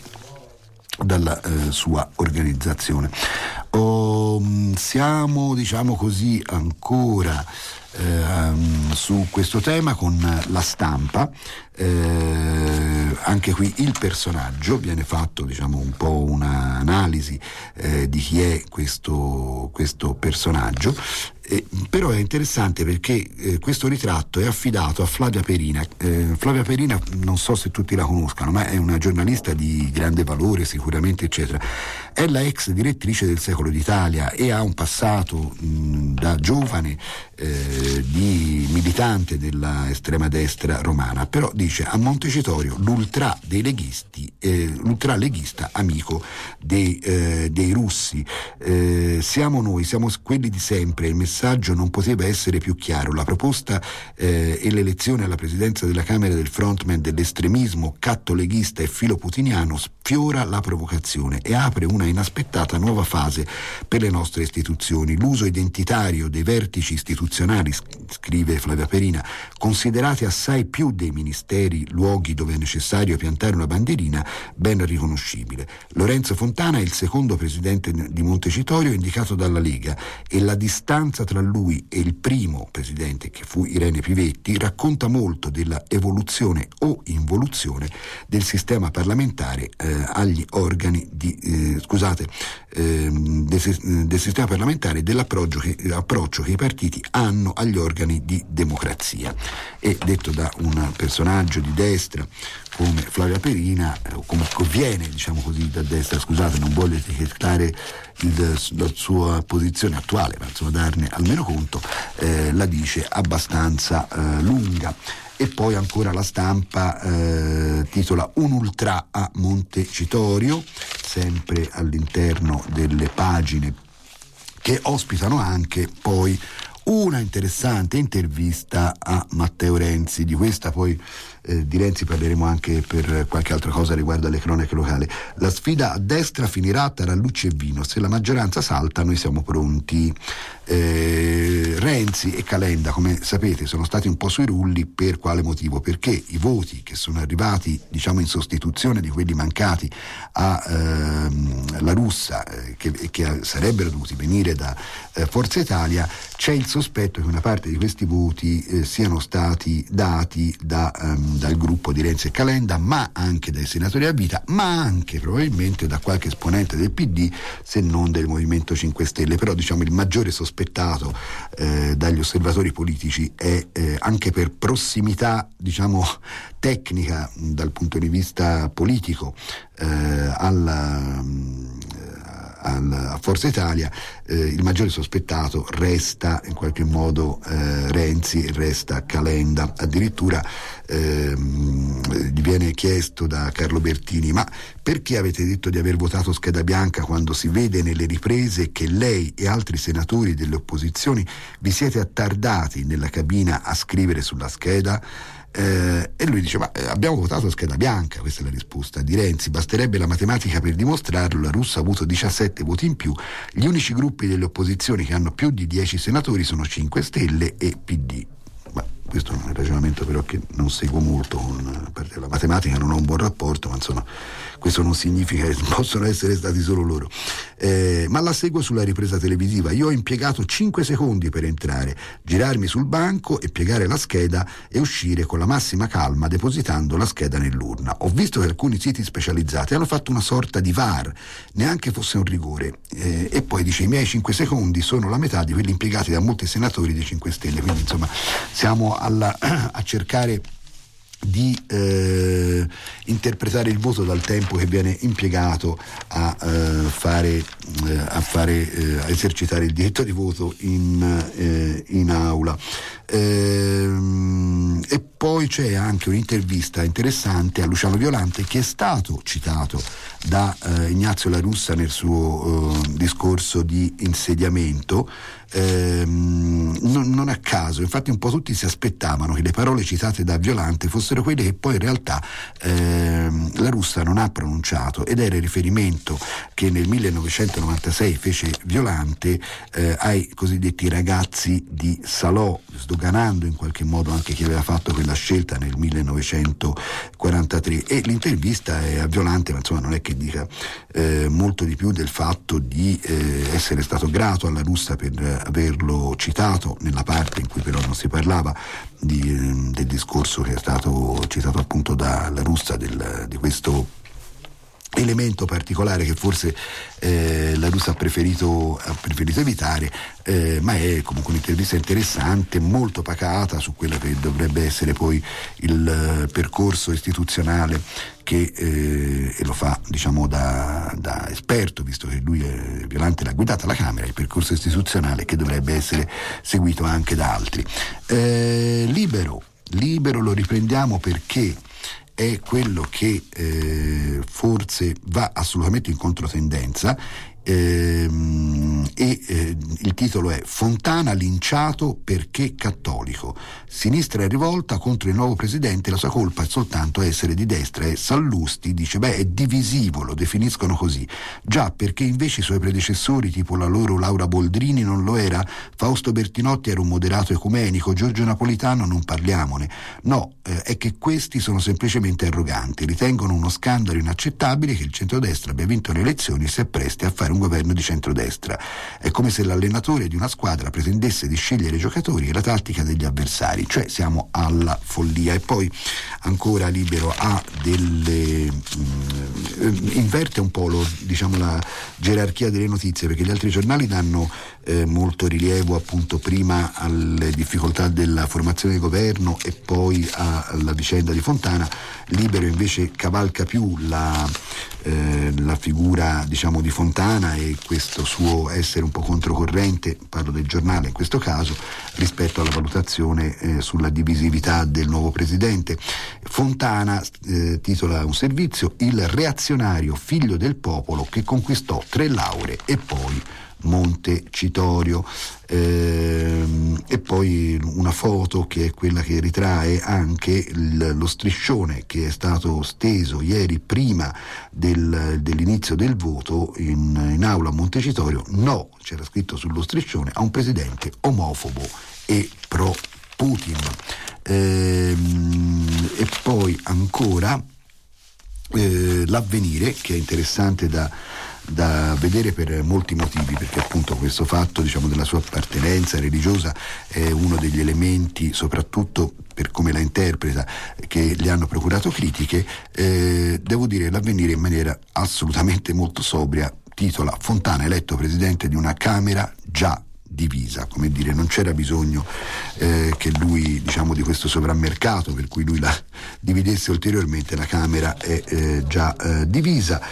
sua organizzazione. Siamo ancora su questo tema con La Stampa. Anche qui il personaggio viene fatto un po' un'analisi di chi è questo personaggio, però è interessante perché questo ritratto è affidato a Flavia Perina. Flavia Perina non so se tutti la conoscano, ma è una giornalista di grande valore sicuramente, eccetera. È la ex direttrice del Secolo d'Italia e ha un passato da giovane di militante della estrema destra romana, però dice a Montecitorio l'ultraleghista amico dei russi. Siamo noi, siamo quelli di sempre, il messaggio non poteva essere più chiaro. La proposta e l'elezione alla presidenza della Camera del frontman dell'estremismo cattoleghista e filoputiniano sfiora la provocazione e apre una inaspettata nuova fase per le nostre istituzioni. L'uso identitario dei vertici istituzionali, scrive Flavia Perina, considerati assai più dei ministeri luoghi dove è necessario piantare una bandierina ben riconoscibile. Lorenzo Fontana è il secondo presidente di Montecitorio indicato dalla Lega e la distanza tra lui e il primo presidente, che fu Irene Pivetti, racconta molto della evoluzione o involuzione del sistema parlamentare agli organi del sistema parlamentare, dell'approccio che i partiti hanno agli organi di democrazia. E detto da un personaggio di destra come Flavia Perina, come viene da destra, non voglio etichettare la sua posizione attuale, ma darne almeno conto, la dice abbastanza lunga. E poi ancora La Stampa titola Un ultra a Montecitorio, sempre all'interno delle pagine che ospitano anche poi una interessante intervista a Matteo Renzi. Di questa poi di Renzi parleremo anche per qualche altra cosa riguardo alle cronache locali. La sfida a destra finirà a Tarallucci e Vino, se la maggioranza salta noi siamo pronti. Renzi e Calenda, come sapete, sono stati un po' sui rulli. Per quale motivo? Perché i voti che sono arrivati in sostituzione di quelli mancati a La Russa, che sarebbero dovuti venire da Forza Italia, c'è il sospetto che una parte di questi voti siano stati dati dal gruppo di Renzi e Calenda, ma anche dai senatori a vita, ma anche probabilmente da qualche esponente del PD, se non del Movimento 5 Stelle. Però il maggiore sospettato dagli osservatori politici è anche per prossimità tecnica dal punto di vista politico a Forza Italia, il maggiore sospettato resta in qualche modo Renzi, resta Calenda. Addirittura gli viene chiesto da Carlo Bertini: ma perché avete detto di aver votato scheda bianca quando si vede nelle riprese che lei e altri senatori delle opposizioni vi siete attardati nella cabina a scrivere sulla scheda? E lui dice: ma abbiamo votato scheda bianca. Questa è la risposta di Renzi: basterebbe la matematica per dimostrarlo. La Russa ha avuto 17 voti in più. Gli unici gruppi delle opposizioni che hanno più di 10 senatori sono 5 Stelle e PD. Ma questo è un ragionamento però che non seguo molto, con la matematica non ho un buon rapporto, ma insomma questo non significa che possono essere stati solo loro. Ma la seguo sulla ripresa televisiva. Io ho impiegato 5 secondi per entrare, girarmi sul banco e piegare la scheda e uscire con la massima calma, depositando la scheda nell'urna. Ho visto che alcuni siti specializzati hanno fatto una sorta di VAR, neanche fosse un rigore. E poi dice: i miei 5 secondi sono la metà di quelli impiegati da molti senatori dei 5 Stelle. Quindi insomma siamo a cercare di interpretare il voto dal tempo che viene impiegato a esercitare il diritto di voto in aula. E poi c'è anche un'intervista interessante a Luciano Violante, che è stato citato da Ignazio La Russa nel suo discorso di insediamento. Non a caso, infatti un po' tutti si aspettavano che le parole citate da Violante fossero quelle che poi in realtà La Russa non ha pronunciato, ed era il riferimento che nel 1996 fece Violante ai cosiddetti ragazzi di Salò, sdoganando in qualche modo anche chi aveva fatto quella scelta nel 1943. E l'intervista è a Violante, ma insomma non è che dica molto di più del fatto di essere stato grato alla Russa per averlo citato nella parte in cui però non si parlava del discorso che è stato citato appunto da La Russa, di questo elemento particolare che forse La Russa ha preferito evitare, ma è comunque un'intervista interessante, molto pacata su quello che dovrebbe essere poi il percorso istituzionale e lo fa diciamo da esperto, visto che lui Violante l'ha guidata alla Camera, il percorso istituzionale che dovrebbe essere seguito anche da altri. Libero lo riprendiamo perché è quello che forse va assolutamente in controtendenza, il titolo è Fontana linciato perché cattolico, sinistra è rivolta contro il nuovo presidente, la sua colpa è soltanto essere di destra, e Sallusti dice è divisivo, lo definiscono così, già perché invece i suoi predecessori tipo la loro Laura Boldrini non lo era, Fausto Bertinotti era un moderato ecumenico, Giorgio Napolitano non parliamone, no, è che questi sono semplicemente arroganti, ritengono uno scandalo inaccettabile che il centrodestra abbia vinto le elezioni e si appresti a fare un governo di centrodestra. È come se l'allenatore di una squadra pretendesse di scegliere i giocatori e la tattica degli avversari, cioè siamo alla follia. E poi ancora Libero ha inverte un po' la gerarchia delle notizie, perché gli altri giornali danno molto rilievo appunto prima alle difficoltà della formazione di governo e poi alla vicenda di Fontana. Libero invece cavalca più la figura diciamo di Fontana e questo suo essere un po' controcorrente, parlo del giornale in questo caso, rispetto alla valutazione sulla divisività del nuovo presidente. Fontana titola un servizio Il reazionario figlio del popolo che conquistò 3 lauree e poi Montecitorio, e poi una foto che è quella che ritrae anche lo striscione che è stato steso ieri prima dell'inizio del voto in aula a Montecitorio. No, c'era scritto sullo striscione, a un presidente omofobo e pro Putin. E poi ancora l'Avvenire, che è interessante da vedere per molti motivi, perché appunto questo fatto diciamo della sua appartenenza religiosa è uno degli elementi, soprattutto per come la interpreta, che gli hanno procurato critiche. Devo dire, l'Avvenire in maniera assolutamente molto sobria titola Fontana eletto presidente di una Camera già divisa, come dire, non c'era bisogno che lui diciamo di questo sovrammercato per cui lui la dividesse ulteriormente, la Camera è già divisa.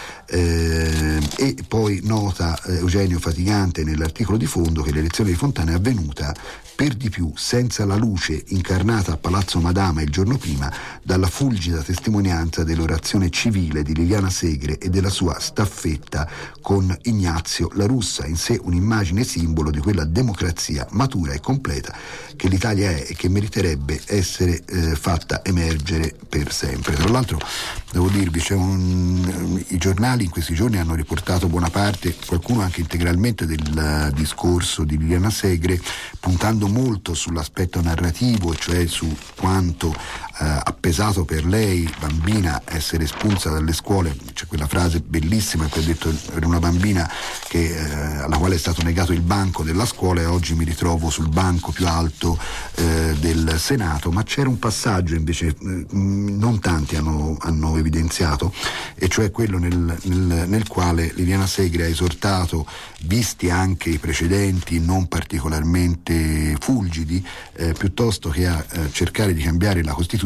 E poi nota Eugenio Fatigante nell'articolo di fondo che l'elezione di Fontana è avvenuta per di più senza la luce incarnata a Palazzo Madama il giorno prima dalla fulgida testimonianza dell'orazione civile di Liliana Segre e della sua staffetta con Ignazio La Russa, in sé un'immagine simbolo di quella democrazia matura e completa che l'Italia è e che meriterebbe essere fatta emergere per sempre. Tra l'altro devo dirvi, i giornali in questi giorni hanno riportato buona parte, qualcuno anche integralmente, del discorso di Liliana Segre, puntando molto sull'aspetto narrativo, cioè su quanto ha pesato per lei, bambina, essere espulsa dalle scuole. C'è quella frase bellissima che ha detto: era una bambina alla quale è stato negato il banco della scuola e oggi mi ritrovo sul banco più alto del Senato. Ma c'era un passaggio invece non tanti hanno evidenziato, e cioè quello nel quale Liliana Segre ha esortato, visti anche i precedenti non particolarmente fulgidi, piuttosto che a cercare di cambiare la Costituzione,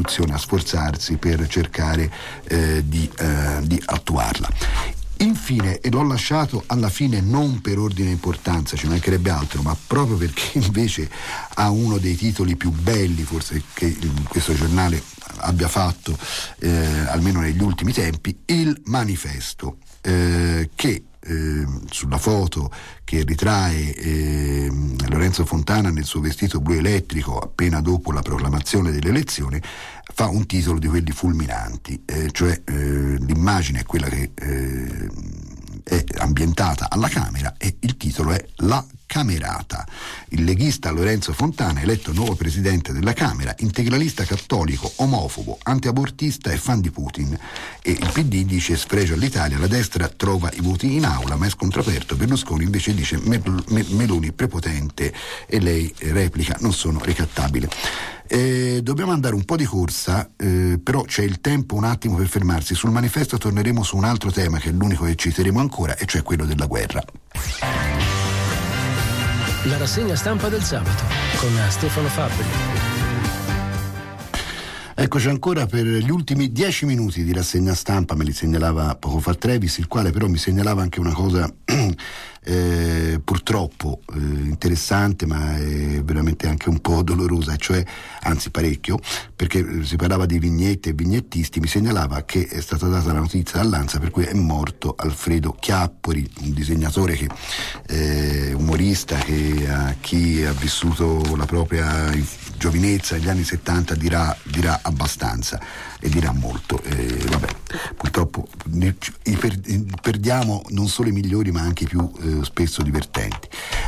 Costituzione a sforzarsi per cercare di attuarla. Infine, e l'ho lasciato alla fine non per ordine di importanza, ci mancherebbe altro, ma proprio perché invece ha uno dei titoli più belli forse che questo giornale abbia fatto, almeno negli ultimi tempi, Il Manifesto, che sulla foto che ritrae Lorenzo Fontana nel suo vestito blu elettrico appena dopo la proclamazione delle elezioni fa un titolo di quelli fulminanti, cioè l'immagine è quella che è ambientata alla Camera e il titolo è La Camerata. Il leghista Lorenzo Fontana, eletto nuovo presidente della Camera, integralista cattolico, omofobo, antiabortista e fan di Putin. E il PD dice sfregio all'Italia, la destra trova i voti in aula, ma è scontro aperto. Berlusconi invece dice Meloni prepotente e lei replica non sono ricattabile. Dobbiamo andare un po' di corsa, però c'è il tempo un attimo per fermarsi. Sul Manifesto torneremo su un altro tema che è l'unico che citeremo ancora, e cioè quello della guerra. La rassegna stampa del sabato con Stefano Fabbri. Eccoci ancora per gli ultimi 10 minuti di rassegna stampa. Me li segnalava poco fa Travis, il quale però mi segnalava anche una cosa purtroppo interessante, ma veramente anche un po' dolorosa, cioè anzi parecchio, perché si parlava di vignette e vignettisti. Mi segnalava che è stata data la notizia dall'Ansa per cui è morto Alfredo Chiappori, un disegnatore umorista che a chi ha vissuto la propria giovinezza negli anni 70 dirà abbastanza e dirà molto. Vabbè, purtroppo perdiamo non solo i migliori ma anche i più spesso divertenti.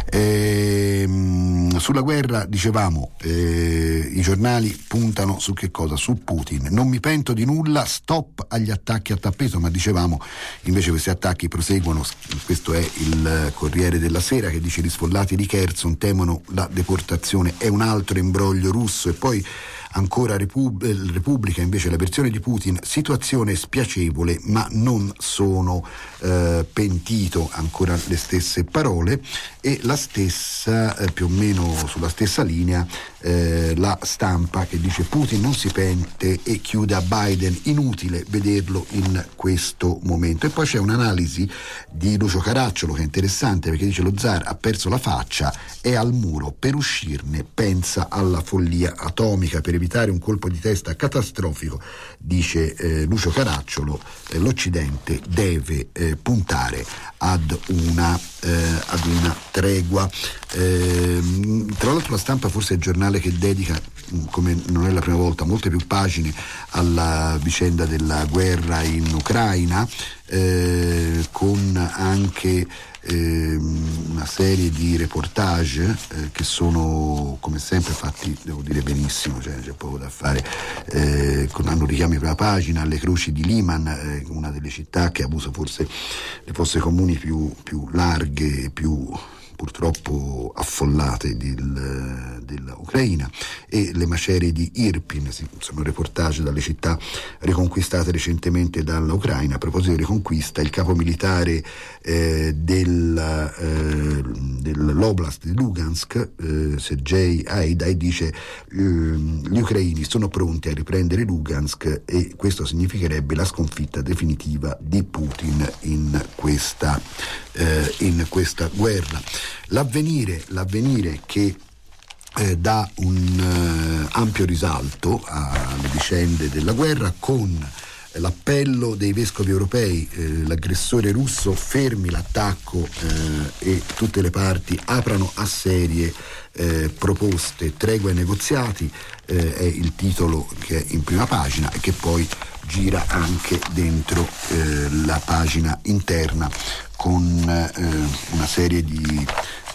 Sulla guerra dicevamo, i giornali puntano su che cosa? Su Putin. Non mi pento di nulla, stop agli attacchi a tappeto, ma dicevamo invece questi attacchi proseguono. Questo è il Corriere della Sera che dice: gli sfollati di Kherson temono la deportazione, è un altro imbroglio russo. E poi ancora Repubblica invece, la versione di Putin, situazione spiacevole ma non sono pentito, ancora le stesse parole. E la stessa, più o meno sulla stessa linea, la Stampa che dice Putin non si pente e chiude a Biden, inutile vederlo in questo momento. E poi c'è un'analisi di Lucio Caracciolo che è interessante, perché dice: lo zar ha perso la faccia, è al muro, per uscirne pensa alla follia atomica. Per evitare un colpo di testa catastrofico, dice Lucio Caracciolo, l'Occidente deve puntare ad una tregua. Tra l'altro la Stampa forse è il giornale che dedica, come non è la prima volta, molte più pagine alla vicenda della guerra in Ucraina, con anche una serie di reportage che sono come sempre fatti, devo dire, benissimo, cioè c'è poco da fare, hanno richiami per la pagina alle croci di Liman, una delle città che ha avuto forse le fosse comuni più larghe e più purtroppo affollate dell'Ucraina, e le macerie di Irpin. Sono reportage dalle città riconquistate recentemente dall'Ucraina. A proposito di riconquista, il capo militare dell'Oblast di Lugansk, Sergei Haidai, dice gli ucraini sono pronti a riprendere Lugansk e questo significherebbe la sconfitta definitiva di Putin in questa guerra. L'avvenire che dà un ampio risalto alle vicende della guerra, con l'appello dei vescovi europei, l'aggressore russo fermi l'attacco e tutte le parti aprano a serie proposte, tregua ai negoziati, è il titolo che è in prima pagina e che poi gira anche dentro la pagina interna, con una serie di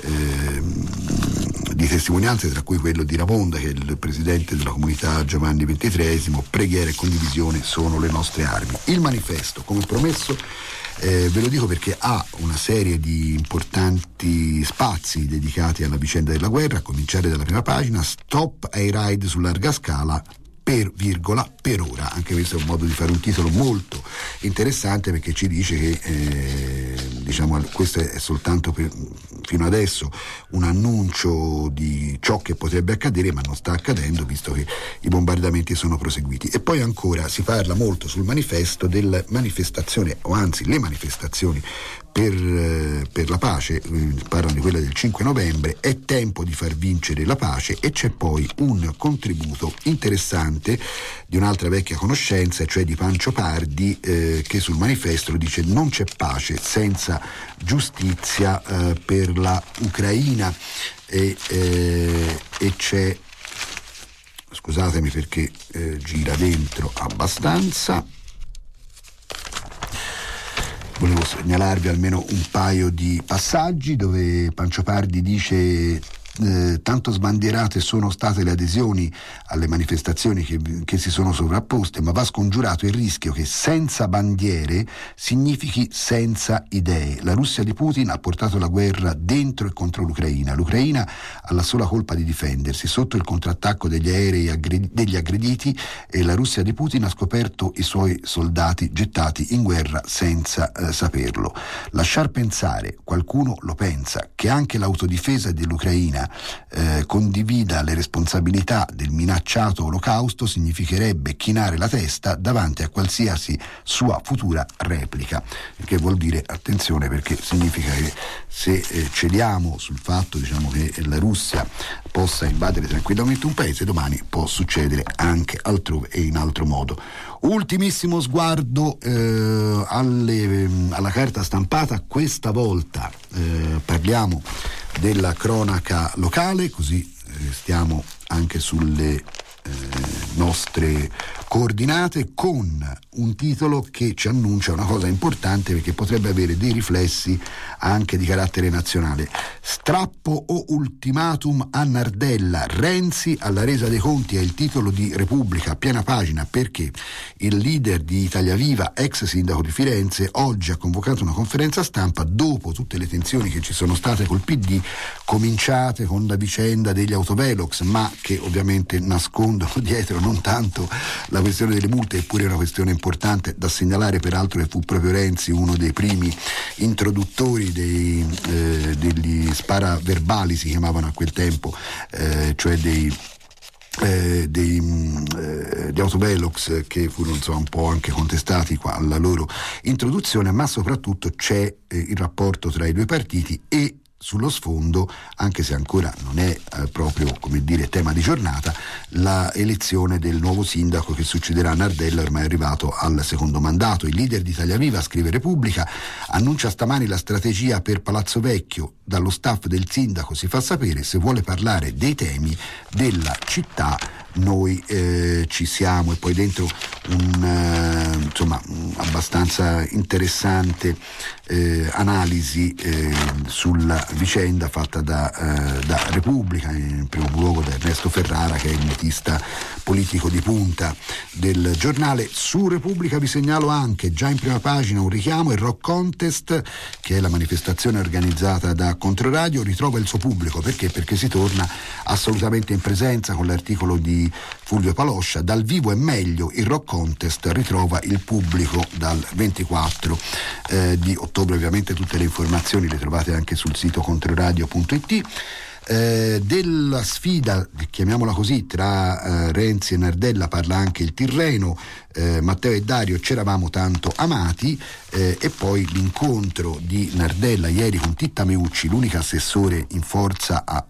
testimonianze, tra cui quello di Ramonda, che è il presidente della comunità Giovanni XXIII. Preghiera e condivisione sono le nostre armi. Il Manifesto, come promesso, ve lo dico perché ha una serie di importanti spazi dedicati alla vicenda della guerra, a cominciare dalla prima pagina: stop ai raid su larga scala, per ora. Anche questo è un modo di fare un titolo molto interessante, perché ci dice che questo è soltanto fino adesso un annuncio di ciò che potrebbe accadere, ma non sta accadendo visto che i bombardamenti sono proseguiti. E poi ancora si parla molto sul manifesto della manifestazione, o anzi le manifestazioni per la pace, parlano di quella del 5 novembre, è tempo di far vincere la pace. E c'è poi un contributo interessante di un'altra vecchia conoscenza, cioè di Pancio Pardi, che sul manifesto dice: non c'è pace senza giustizia per la Ucraina. E c'è, scusatemi perché gira dentro abbastanza, volevo segnalarvi almeno un paio di passaggi dove Pancio Pardi dice: tanto sbandierate sono state le adesioni alle manifestazioni che si sono sovrapposte, ma va scongiurato il rischio che senza bandiere significhi senza idee. La Russia di Putin ha portato la guerra dentro e contro l'Ucraina. L'Ucraina ha la sola colpa di difendersi. Sotto il contrattacco degli aerei degli aggrediti, e la Russia di Putin ha scoperto i suoi soldati gettati in guerra senza saperlo. Lasciar pensare, qualcuno lo pensa, che anche l'autodifesa dell'Ucraina condivida le responsabilità del minacciato olocausto significherebbe chinare la testa davanti a qualsiasi sua futura replica, che vuol dire attenzione, perché significa che se cediamo sul fatto, diciamo, che la Russia possa invadere tranquillamente un paese, domani può succedere anche altrove e in altro modo. Ultimissimo sguardo alla carta stampata, questa volta parliamo della cronaca locale, così stiamo anche sulle nostre coordinate, con un titolo che ci annuncia una cosa importante, perché potrebbe avere dei riflessi anche di carattere nazionale. Strappo o ultimatum a Nardella, Renzi alla resa dei conti, è il titolo di Repubblica a piena pagina, perché il leader di Italia Viva, ex sindaco di Firenze, oggi ha convocato una conferenza stampa dopo tutte le tensioni che ci sono state col PD, cominciate con la vicenda degli autovelox, ma che ovviamente nascondono dietro non tanto la questione delle multe, eppure è una questione importante da segnalare, peraltro che fu proprio Renzi uno dei primi introduttori degli sparaverbali, si chiamavano a quel tempo, cioè di autovelox, che furono insomma un po' anche contestati alla loro introduzione, ma soprattutto c'è il rapporto tra i due partiti e sullo sfondo, anche se ancora non è proprio, come dire, tema di giornata, la elezione del nuovo sindaco che succederà a Nardella, ormai arrivato al secondo mandato. Il leader di Italia Viva, scrive Repubblica, annuncia stamani la strategia per Palazzo Vecchio. Dallo staff del sindaco si fa sapere: se vuole parlare dei temi della città noi ci siamo. E poi dentro insomma abbastanza interessante analisi sulla vicenda fatta da Repubblica, in primo luogo da Ernesto Ferrara, che è il notista politico di punta del giornale. Su Repubblica vi segnalo anche, già in prima pagina, un richiamo: il Rock Contest, che è la manifestazione organizzata da Controradio, ritrova il suo pubblico. Perché si torna assolutamente in presenza, con l'articolo di Fulvio Paloscia: dal vivo è meglio, il Rock Contest ritrova il pubblico dal 24 di ottobre. Ovviamente tutte le informazioni le trovate anche sul sito controradio.it. Della sfida, chiamiamola così, tra Renzi e Nardella parla anche il Tirreno. Matteo e Dario, c'eravamo tanto amati. E poi l'incontro di Nardella ieri con Titta Meucci, l'unica assessore in forza a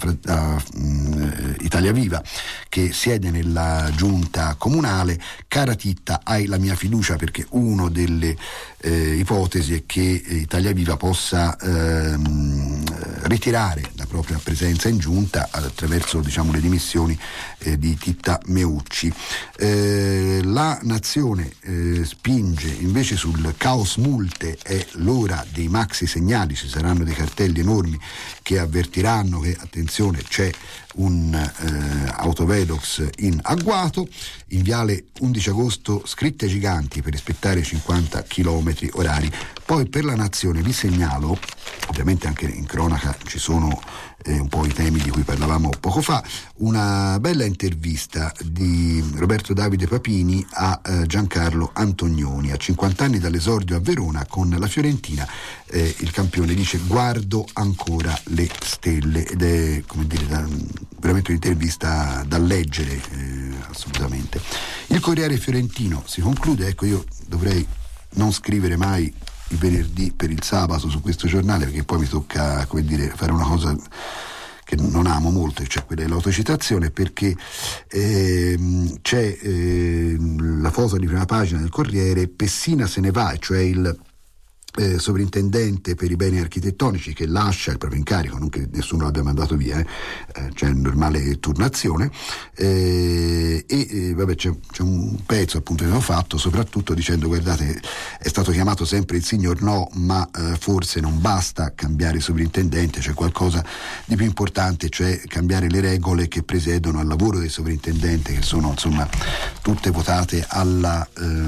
Italia Viva, che siede nella giunta comunale. Cara Titta, hai la mia fiducia, perché uno delle ipotesi è che Italia Viva possa ritirare la propria presenza in giunta attraverso, diciamo, le dimissioni di Titta Meucci. La Nazione spinge invece sul caos multe, è l'ora dei maxi segnali, ci saranno dei cartelli enormi che avvertiranno che, attenzione, c'è un autovelox in agguato. In viale 11 agosto scritte giganti per rispettare 50 km orari. Poi per la Nazione vi segnalo ovviamente anche in cronaca ci sono un po' i temi di cui parlavamo poco fa. Una bella intervista di Roberto Davide Papini a Giancarlo Antonioni. A 50 anni dall'esordio a Verona con la Fiorentina, il campione dice: guardo ancora le stelle, ed è, come dire, veramente un'intervista da leggere, assolutamente. Il Corriere Fiorentino si conclude. Ecco, io dovrei non scrivere mai il venerdì per il sabato su questo giornale, perché poi mi tocca, come dire, fare una cosa che non amo molto, cioè quella dell'autocitazione, perché c'è la foto di prima pagina del Corriere: Pessina se ne va, cioè il sovrintendente per i beni architettonici che lascia il proprio incarico, non che nessuno l'abbia mandato via, c'è normale turnazione, vabbè, c'è un pezzo appunto che hanno fatto soprattutto dicendo: guardate, è stato chiamato sempre il signor no, ma forse non basta cambiare sovrintendente, c'è qualcosa di più importante, cioè cambiare le regole che presiedono al lavoro del sovrintendente, che sono insomma tutte votate alla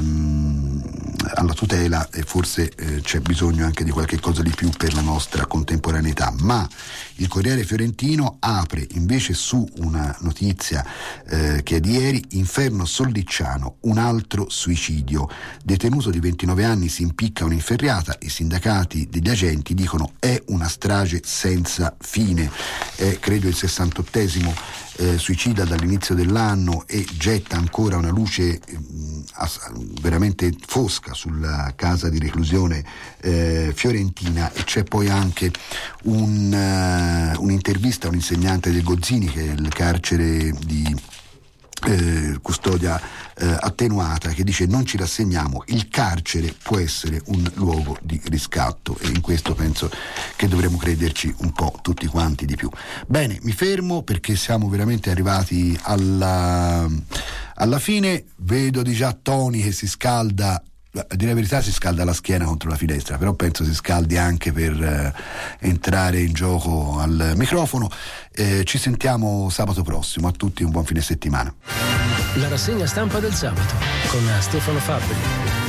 tutela, e forse c'è bisogno anche di qualche cosa di più per la nostra contemporaneità. Ma il Corriere Fiorentino apre invece su una notizia che è di ieri: Inferno Sollicciano, un altro suicidio. Detenuto di 29 anni si impicca un'inferriata, i sindacati degli agenti dicono è una strage senza fine. È credo il 68esimo suicida dall'inizio dell'anno, e getta ancora una luce veramente fosca sulla casa di reclusione fiorentina. E c'è poi anche un'intervista a un insegnante del Gozzini, che è il carcere di custodia attenuata, che dice: non ci rassegniamo, il carcere può essere un luogo di riscatto, e in questo penso che dovremo crederci un po' tutti quanti di più. Bene, mi fermo perché siamo veramente arrivati alla fine. Vedo di già Tony che si scalda, a dire la verità si scalda la schiena contro la finestra, però penso si scaldi anche per entrare in gioco al microfono. Ci sentiamo sabato prossimo. A tutti un buon fine settimana. La rassegna stampa del sabato con Stefano Fabbri.